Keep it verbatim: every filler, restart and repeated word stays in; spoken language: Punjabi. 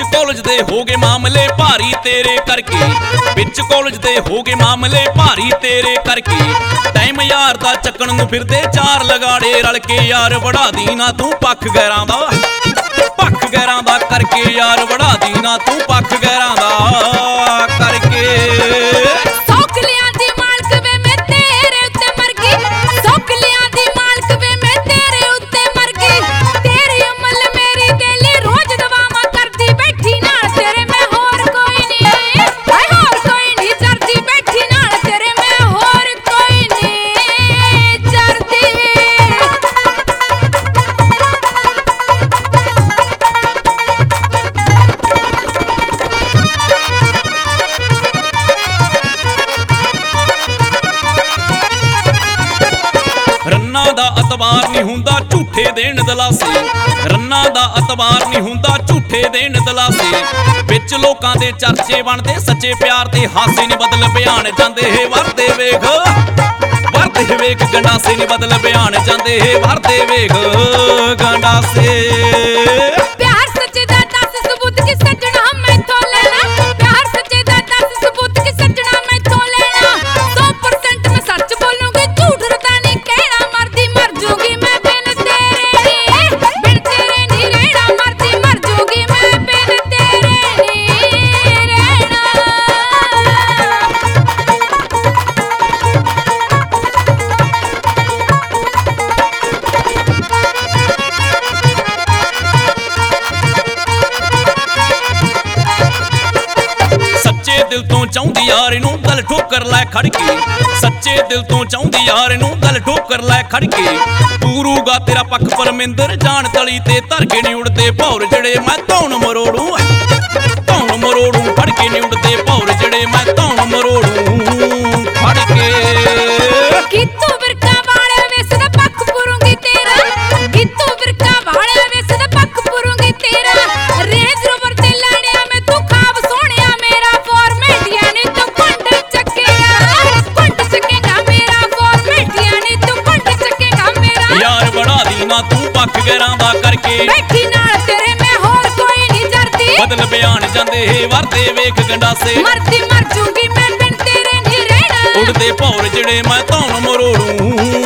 ਕਾਲਜ ਦੇ ਹੋ ਗਏ ਮਾਮਲੇ ਭਾਰੀ ਤੇਰੇ ਕਰਕੇ, ਵਿੱਚ ਕਾਲਜ ਦੇ ਹੋ ਗਏ ਮਾਮਲੇ ਭਾਰੀ ਤੇਰੇ ਕਰਕੇ। ਟਾਈਮ ਯਾਰ ਦਾ ਚੱਕਣ ਨੂੰ ਫਿਰਦੇ ਚਾਰ ਲਗਾੜੇ ਰਲ ਕੇ, ਯਾਰ ਵੜਾ ਦੀ ਨਾ ਤੂੰ ਪੱਖ ਗੈਰਾਂ ਦਾ, ਪੱਖ ਗੈਰਾਂ ਦਾ ਕਰਕੇ ਯਾਰ ਵੜਾ ਦੀ ਨਾ ਤੂੰ ਪੱਖ ਗੈਰਾਂ ਦਾ ਕਰਕੇ। ਰੰਨਾਂ ਦਾ ਅਤਬਾਰ ਨਹੀਂ ਹੁੰਦਾ ਝੂਠੇ ਦੇਣ ਦਲਾਸੇ, ਰੰਨਾਂ ਦਾ ਅਤਬਾਰ ਨਹੀਂ ਹੁੰਦਾ ਝੂਠੇ ਦੇਣ ਦਲਾਸੇ। ਵਿੱਚ ਲੋਕਾਂ ਦੇ ਚਰਚੇ ਬਣਦੇ ਸੱਚੇ ਪਿਆਰ ਤੇ ਹਾਸੇ ਨਹੀਂ ਬਦਲ ਬਿਆਨ ਜਾਂਦੇ ਹੈ ਵਰਦੇ ਵੇਖ, ਵਰਦੇ ਵੇਖ ਗੰਡਾਸੇ ਨਹੀਂ ਬਦਲ ਬਿਆਨ ਜਾਂਦੇ ਹੈ ਵਰਦੇ ਵੇਖ ਗੰਡਾਸੇ। ਪਿਆਰ ਸੱਚੇ ਦਾ ਦੱਸ ਸਬੂਤ ਕਿ ਸੱਜਣਾ ਮੈਥੋਂ ਲੈਣਾ, ਪਿਆਰ ਸੱਚੇ ਦਾ ਦੱਸ ਸਬੂਤ ਕਿ ਸੱਜਣਾ ਮੈਥੋਂ ਲੈਣਾ। ਸੌ ਪਰਸੈਂਟ ਮੈਂ ਸੱਚ ਬੋਲੂੰਗੀ ਝੂਠ ਰਤਾ ਨਹੀਂ ਕਹਿਣਾ, ਮਰਦੀ ਮਰ ਜੂਗੀ ਮੈਂ ਬਿਨ ਤੇਰੇ, ਬਿਨ ਤੇਰੇ ਨਹੀਂ ਰਹਿਣਾ, ਮਰਦੀ ਮਰ ਜੂਗੀ ਮੈਂ ਬਿਨ ਤੇਰੇ ਨਹੀਂ ਰਹਿਣਾ। ਸੱਚੇ ਦਿਲ ਤੋਂ ਚਾਹੁੰਦੀ ਯਾਰ ਨੂੰ ਗੱਲ ਠੋਕਰ ਲੈ ਖੜ ਕੇ, ਸੱਚੇ ਦਿਲ ਤੋਂ ਚਾਹੁੰਦੀ ਯਾਰ ਨੂੰ ਗੱਲ ਠੋਕਰ ਲੈ ਖੜ ਕੇ। ਪੂਰੂਗਾ ਤੇਰਾ ਪੱਖ ਪਰਮਿੰਦਰ ਜਾਣ ਤਲੀ ਤੇ ਧਰ ਕੇ ਨਹੀਂ ਉੜਦੇ ਭੌਰ ਜਿਹੜੇ ਮੈਂ ਧੌਣ ਮਰੋੜੂ, ਧੌਣ ਮਰੋੜੂ ਫੜ ਕੇ ਨਹੀਂ ਉੜਦੇ ਭੌਰ ਜਿਹੜੇ ਮੈਂ ਧੌਣ ਮਰੋੜੂ ਫੜ ਕੇ। ਕਿਤੋਂ ਬਿਰਕਾ ਵਾਲੇ ਵੇਸ ਦਾ ਪੱਖ ਪੁਰੂੰਗੀ ਤੇਰਾ, ਕਿਤੋਂ ਬਿਰਕਾ ਵਾਲੇ ਵੇਸ ਦਾ ਪੱਖ ਪੁਰੂੰਗੀ ਤੇਰਾ। ਰੇਂਜ ਰੋਵਰ ਤੇ ਲੈਣਿਆ ਮੈਂ ਤੂੰ ਖਾਬ ਸੋਹਣਿਆ ਮੇਰਾ, ਫਾਰਮੈਟੀਆਂ ਨੇ ਤੂੰ ਕੁੰਡ ਚੱਕੇਗਾ, ਕੁੰਡ ਚੱਕੇਗਾ ਮੇਰਾ, ਫਾਰਮੈਟੀਆਂ ਨੇ ਤੂੰ ਕੁੰਡ ਚੱਕੇਗਾ ਮੇਰਾ। ਯਾਰ ਵੜਾ ਦੀ ਨਾ ਤੂੰ ਪੱਖ ਗੈਰਾਂ ਦਾ ਕਰਕੇ, ਬੈਠੀ ਨਾਲ ਤੇਰੇ ਮੈਂ ਹੋਰ ਕੋਈ ਨਹੀਂ ਜਰਦੀ, ਬਦਲ ਬਿਆਨ ਜਾਂਦੇ ਹੈ ਵਰਦੇ ਵੇਖ ਗੰਡਾਸੇ। ਮਰਦੀ ਮਰ ਜੂਗੀ ਮੈਂ ਬਿਨ ਤੇਰੇ ਨਹੀਂ ਰਹਿਣਾ, ਉੜਦੇ ਭੌਰ ਜਿਹੜੇ ਮੈਂ ਧੌਣ ਮਰੋੜੂ।